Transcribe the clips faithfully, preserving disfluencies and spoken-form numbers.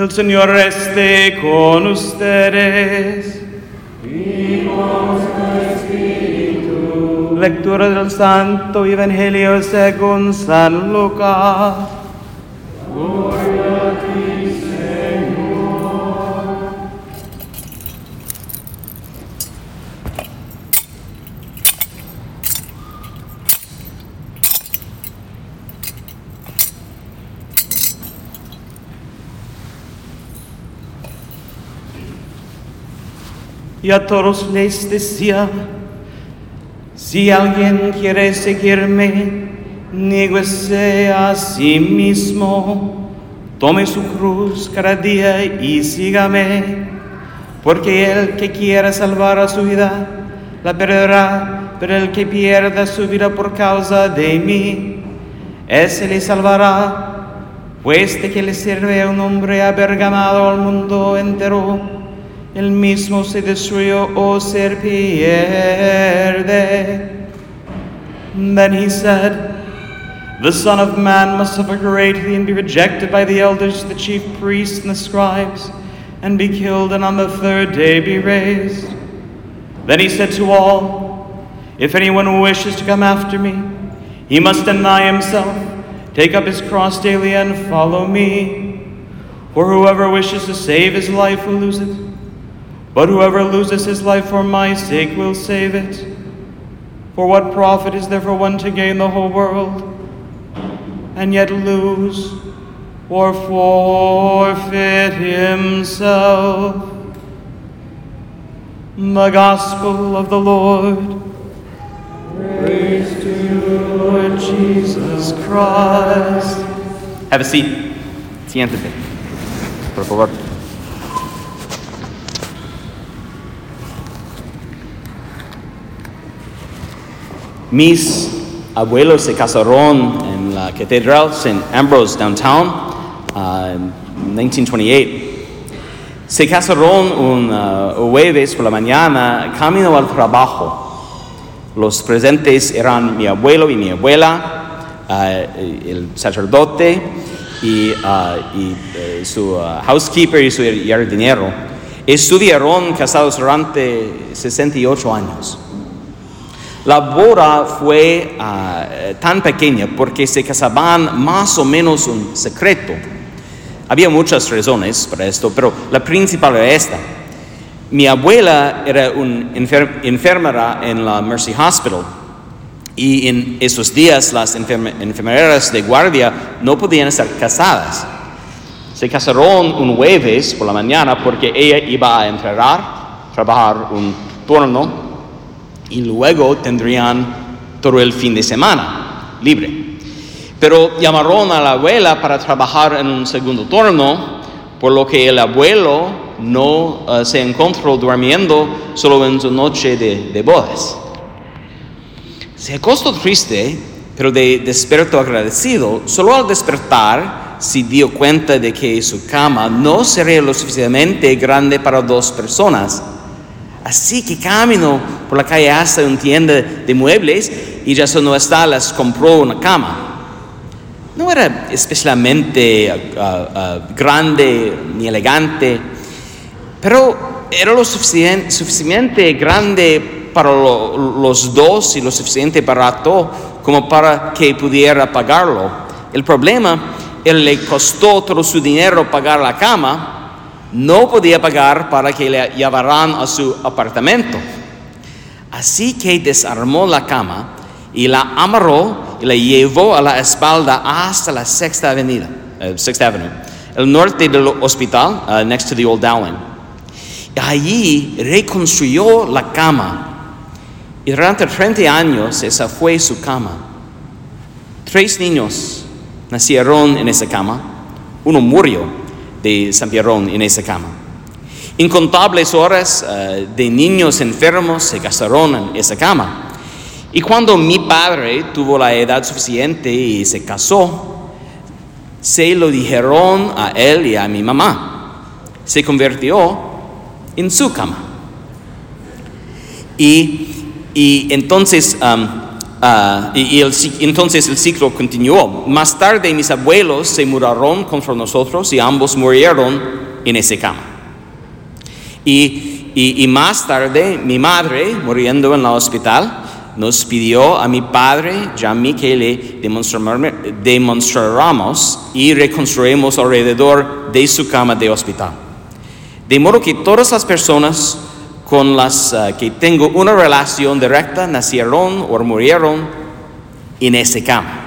El Señor esté con ustedes. Y con su espíritu. Lectura del Santo Evangelio según San Lucas. Gloria a ti, Señor. Y a todos les decía: si alguien quiere seguirme, niéguese a sí mismo, tome su cruz cada día y sígame, porque el que quiera salvar a su vida, la perderá, pero el que pierda su vida por causa de mí, ese le salvará. Pues de que le sirve a un hombre haber ganado al mundo entero, el mismo se destruyó o se pierde. Then he said, the Son of Man must suffer greatly and be rejected by the elders, the chief priests, and the scribes, and be killed, and on the third day be raised. Then he said to all, if anyone wishes to come after me, he must deny himself, take up his cross daily, and follow me. For whoever wishes to save his life will lose it, but whoever loses his life for my sake will save it. For what profit is there for one to gain the whole world, and yet lose or forfeit himself? The Gospel of the Lord. Praise to you, Lord Jesus Christ. Have a seat. Siéntate, por favor. Mis abuelos se casaron en la Catedral Saint Ambrose downtown uh, en nineteen twenty-eight. Se casaron un uh, jueves por la mañana camino al trabajo. Los presentes eran mi abuelo y mi abuela, uh, el sacerdote y, uh, y uh, su uh, housekeeper y su jardinero. Estuvieron casados durante sesenta y ocho años. La boda fue uh, tan pequeña porque se casaban más o menos un secreto. Había muchas razones para esto, pero la principal era esta. Mi abuela era una enfer- enfermera en la Mercy Hospital y en esos días las enferme- enfermeras de guardia no podían estar casadas. Se casaron un jueves por la mañana porque ella iba a entrar, trabajar un turno, y luego tendrían todo el fin de semana libre. Pero llamaron a la abuela para trabajar en un segundo turno, por lo que el abuelo no uh, se encontró durmiendo solo en su noche de, de bodas. Se acostó triste, pero de despertó agradecido. Solo al despertar se dio cuenta de que su cama no sería lo suficientemente grande para dos personas. Así que caminó por la calle hasta una tienda de muebles y ya no está, les compró una cama. No era especialmente uh, uh, grande ni elegante, pero era lo suficien- suficientemente grande para lo, los dos y lo suficiente barato como para que pudiera pagarlo. El problema, él le costó todo su dinero pagar la cama. No podía pagar para que le llevaran a su apartamento. Así que desarmó la cama y la amarró y la llevó a la espalda hasta la Sixth Avenida, uh, Sixth Avenue, el norte del hospital, uh, next to the old Dowling. Y allí reconstruyó la cama. Y durante treinta años esa fue su cama. Tres niños nacieron en esa cama. Uno murió de Sampierron en esa cama. Incontables horas uh, de niños enfermos se casaron en esa cama. Y cuando mi padre tuvo la edad suficiente y se casó, se lo dijeron a él y a mi mamá. Se convirtió en su cama. Y, y entonces um, uh, y, y el, entonces el ciclo continuó. Más tarde mis abuelos se mudaron contra nosotros y ambos murieron en esa cama. Y, y, y más tarde mi madre, muriendo en el hospital, nos pidió a mi padre y a mí que le demostráramos y reconstruimos alrededor de su cama de hospital. De modo que todas las personas con las uh, que tengo una relación directa nacieron o murieron en esa cama.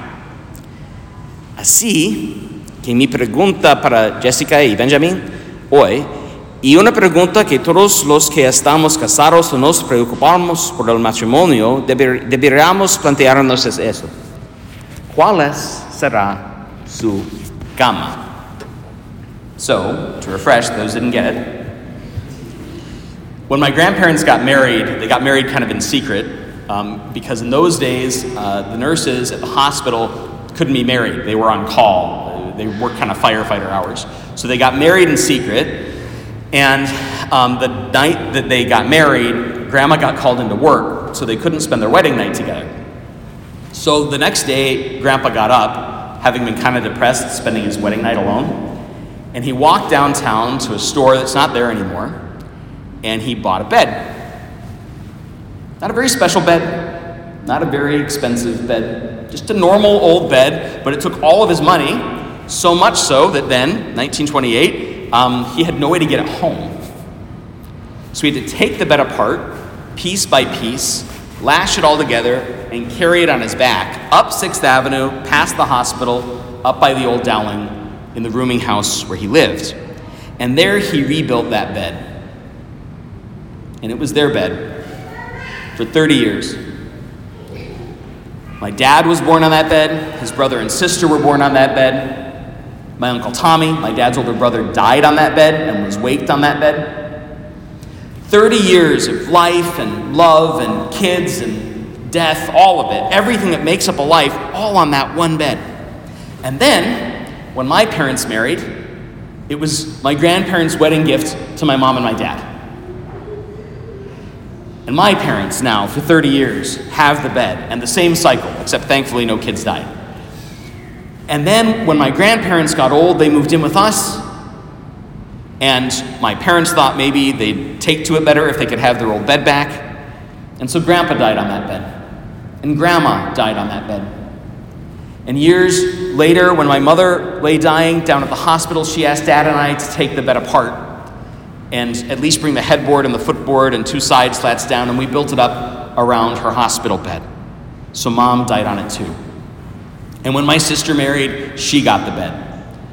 Así que mi pregunta para Jessica y Benjamin hoy, y una pregunta que todos los que estamos casados o nos preocupamos por el matrimonio deber, deberíamos plantearnos es eso. ¿Cuál será su cama? So, to refresh those who didn't get it, when my grandparents got married, they got married kind of in secret um, because in those days, uh, the nurses at the hospital couldn't be married. They were on call. They worked kind of firefighter hours. So they got married in secret. And um, the night that they got married, Grandma got called into work, so they couldn't spend their wedding night together. So the next day, Grandpa got up, having been kind of depressed, spending his wedding night alone, and he walked downtown to a store that's not there anymore, and he bought a bed. Not a very special bed, not a very expensive bed, just a normal old bed, but it took all of his money, so much so that then, nineteen twenty-eight, Um, he had no way to get it home. So he had to take the bed apart, piece by piece, lash it all together, and carry it on his back, up sixth Avenue, past the hospital, up by the old Dowling, in the rooming house where he lived. And there he rebuilt that bed. And it was their bed for thirty years. My dad was born on that bed. His brother and sister were born on that bed. My Uncle Tommy, my dad's older brother, died on that bed and was waked on that bed. thirty years of life and love and kids and death, all of it, everything that makes up a life, all on that one bed. And then, when my parents married, it was my grandparents' wedding gift to my mom and my dad. And my parents now, for thirty years, have the bed, and the same cycle, except thankfully no kids died. And then when my grandparents got old, they moved in with us. And my parents thought maybe they'd take to it better if they could have their old bed back. And so Grandpa died on that bed. And Grandma died on that bed. And years later, when my mother lay dying down at the hospital, she asked Dad and I to take the bed apart and at least bring the headboard and the footboard and two side slats down, and we built it up around her hospital bed. So Mom died on it too. And when my sister married, she got the bed.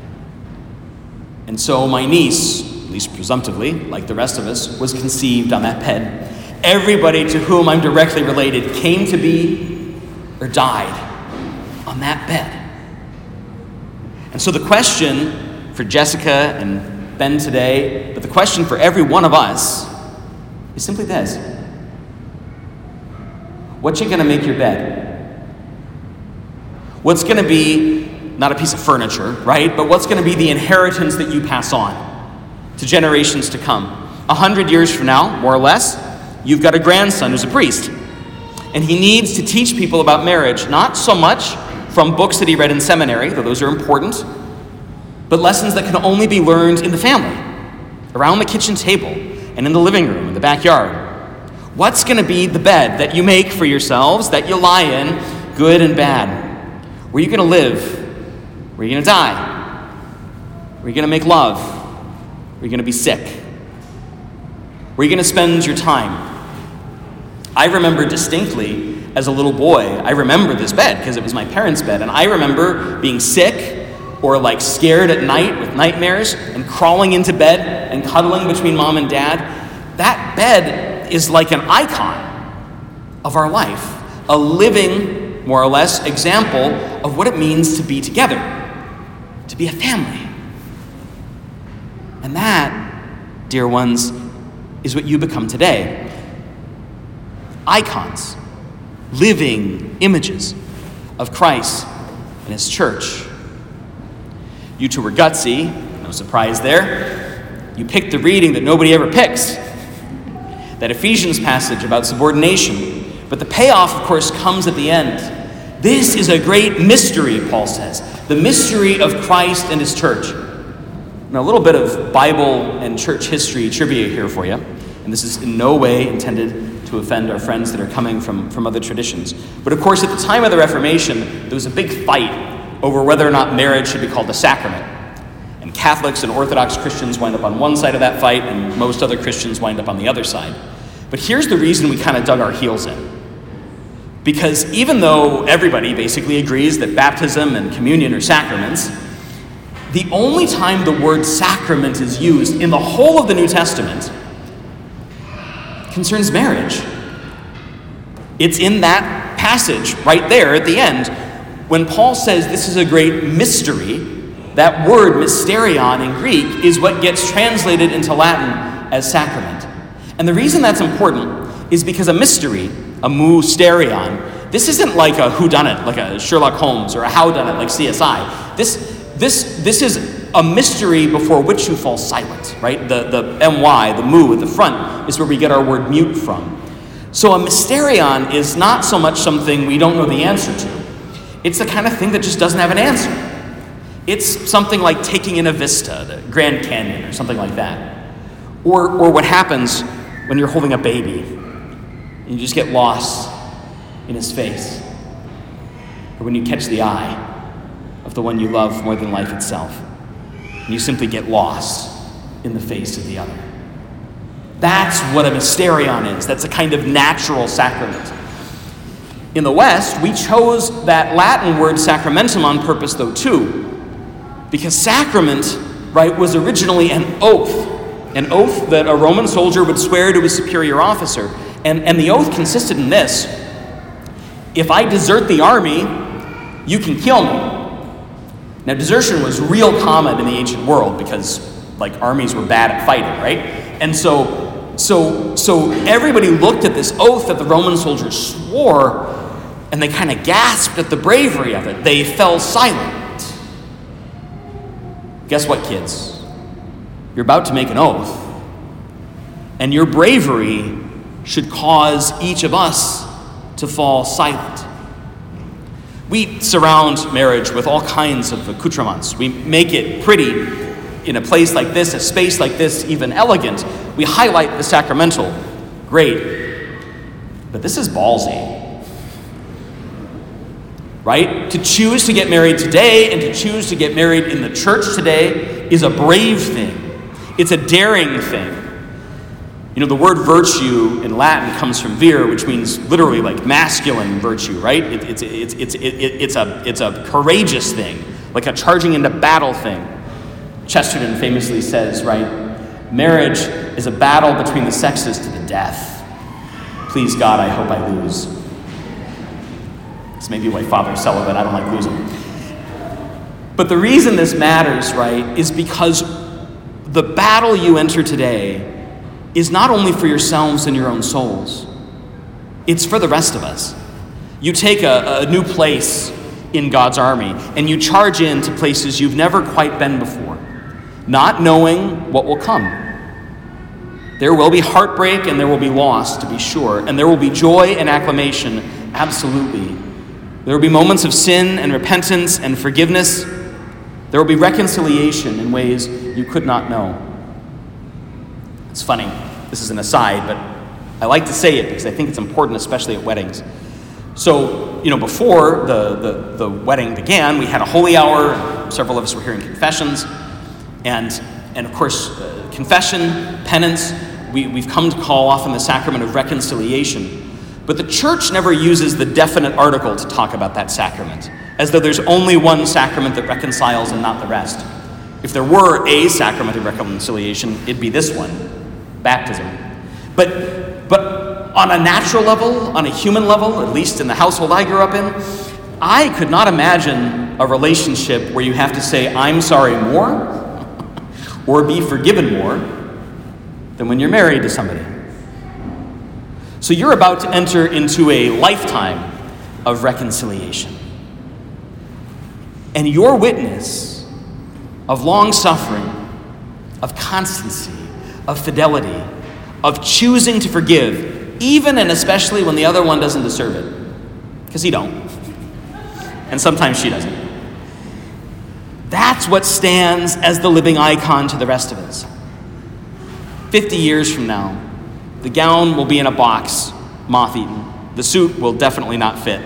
And so my niece, at least presumptively, like the rest of us, was conceived on that bed. Everybody to whom I'm directly related came to be or died on that bed. And so the question for Jessica and Ben today, but the question for every one of us is simply this. What you gonna make your bed? What's going to be, not a piece of furniture, right? But what's going to be the inheritance that you pass on to generations to come? A hundred years from now, more or less, you've got a grandson who's a priest. And he needs to teach people about marriage, not so much from books that he read in seminary, though those are important, but lessons that can only be learned in the family, around the kitchen table, and in the living room, in the backyard. What's going to be the bed that you make for yourselves, that you lie in, good and bad? Where are you going to live? Where are you going to die? Where are you going to make love? Where are you going to be sick? Where are you going to spend your time? I remember distinctly as a little boy, I remember this bed because it was my parents' bed, and I remember being sick or like scared at night with nightmares and crawling into bed and cuddling between Mom and Dad. That bed is like an icon of our life, a living, more or less, example of what it means to be together, to be a family. And that, dear ones, is what you become today. Icons, living images of Christ and His church. You two were gutsy, no surprise there. You picked the reading that nobody ever picks. That Ephesians passage about subordination, But the payoff, of course, comes at the end. This is a great mystery, Paul says. The mystery of Christ and his church. Now, a little bit of Bible and church history trivia here for you. And this is in no way intended to offend our friends that are coming from, from other traditions. But of course, at the time of the Reformation, there was a big fight over whether or not marriage should be called a sacrament. And Catholics and Orthodox Christians wind up on one side of that fight, and most other Christians wind up on the other side. But here's the reason we kind of dug our heels in. Because even though everybody basically agrees that baptism and communion are sacraments, the only time the word sacrament is used in the whole of the New Testament concerns marriage. It's in that passage right there at the end when Paul says this is a great mystery. That word mysterion in Greek is what gets translated into Latin as sacrament. And the reason that's important is because a mystery, a mysterion, this isn't like a whodunit, like a Sherlock Holmes, or a howdunit, like C S I. This This, this is a mystery before which you fall silent, right? The, the M-Y, the mu at the front, is where we get our word mute from. So a mysterion is not so much something we don't know the answer to. It's the kind of thing that just doesn't have an answer. It's something like taking in a vista, the Grand Canyon, or something like that. Or, or what happens when you're holding a baby and you just get lost in his face. Or when you catch the eye of the one you love more than life itself. And you simply get lost in the face of the other. That's what a mysterion is. That's a kind of natural sacrament. In the West, we chose that Latin word sacramentum on purpose, though, too. Because sacrament, right, was originally an oath. An oath that a Roman soldier would swear to his superior officer. And, and the oath consisted in this: if I desert the army, you can kill me. Now, desertion was real common in the ancient world because, like, armies were bad at fighting, right? And so, so, so everybody looked at this oath that the Roman soldiers swore, and they kind of gasped at the bravery of it. They fell silent. Guess what, kids? You're about to make an oath, and your bravery should cause each of us to fall silent. We surround marriage with all kinds of accoutrements. We make it pretty in a place like this, a space like this, even elegant. We highlight the sacramental. Great. But this is ballsy. Right? To choose to get married today and to choose to get married in the church today is a brave thing. It's a daring thing. You know, the word virtue in Latin comes from vir, which means literally like masculine virtue, right? It, it's, it's, it's, it, it's, a, it's a courageous thing, like a charging into battle thing. Chesterton famously says, right, marriage is a battle between the sexes to the death. Please God, I hope I lose. This may be why Father's celibate, I don't like losing. But the reason this matters, right, is because the battle you enter today is not only for yourselves and your own souls, it's for the rest of us. You take a, a new place in God's army and you charge into places you've never quite been before, not knowing what will come. There will be heartbreak and there will be loss, to be sure, and there will be joy and acclamation, absolutely. There will be moments of sin and repentance and forgiveness. There will be reconciliation in ways you could not know. It's funny, this is an aside, but I like to say it because I think it's important, especially at weddings. So, you know, before the, the, the wedding began, we had a holy hour. Several of us were hearing confessions. And, and of course, uh, confession, penance, we, we've come to call often the sacrament of reconciliation. But the church never uses the definite article to talk about that sacrament, as though there's only one sacrament that reconciles and not the rest. If there were a sacrament of reconciliation, it'd be this one. Baptism. But but on a natural level, on a human level, at least in the household I grew up in, I could not imagine a relationship where you have to say, I'm sorry more, or be forgiven more, than when you're married to somebody. So you're about to enter into a lifetime of reconciliation. And your witness of long-suffering, of constancy, of fidelity, of choosing to forgive, even and especially when the other one doesn't deserve it. Because he don't. And sometimes she doesn't. That's what stands as the living icon to the rest of us. Fifty years from now, the gown will be in a box, moth-eaten. The suit will definitely not fit.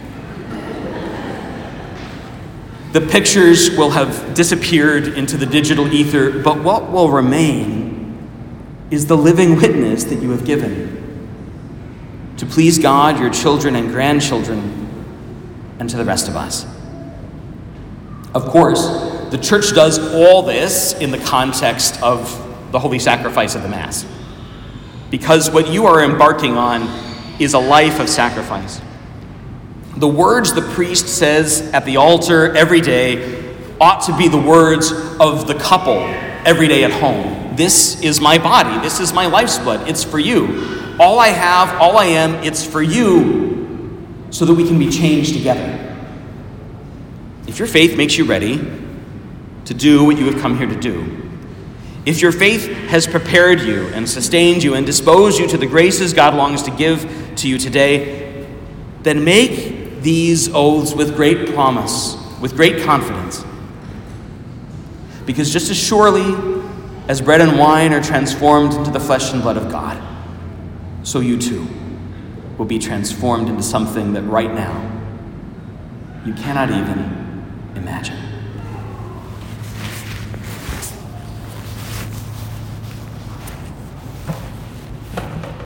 The pictures will have disappeared into the digital ether, but what will remain is the living witness that you have given to please God, your children and grandchildren, and to the rest of us. Of course, the church does all this in the context of the holy sacrifice of the Mass, because what you are embarking on is a life of sacrifice. The words the priest says at the altar every day ought to be the words of the couple every day at home. This is my body. This is my life's blood. It's for you. All I have, all I am, it's for you, so that we can be changed together. If your faith makes you ready to do what you have come here to do, if your faith has prepared you and sustained you and disposed you to the graces God longs to give to you today, then make these oaths with great promise, with great confidence. Because just as surely as bread and wine are transformed into the flesh and blood of God, so you too will be transformed into something that right now you cannot even imagine.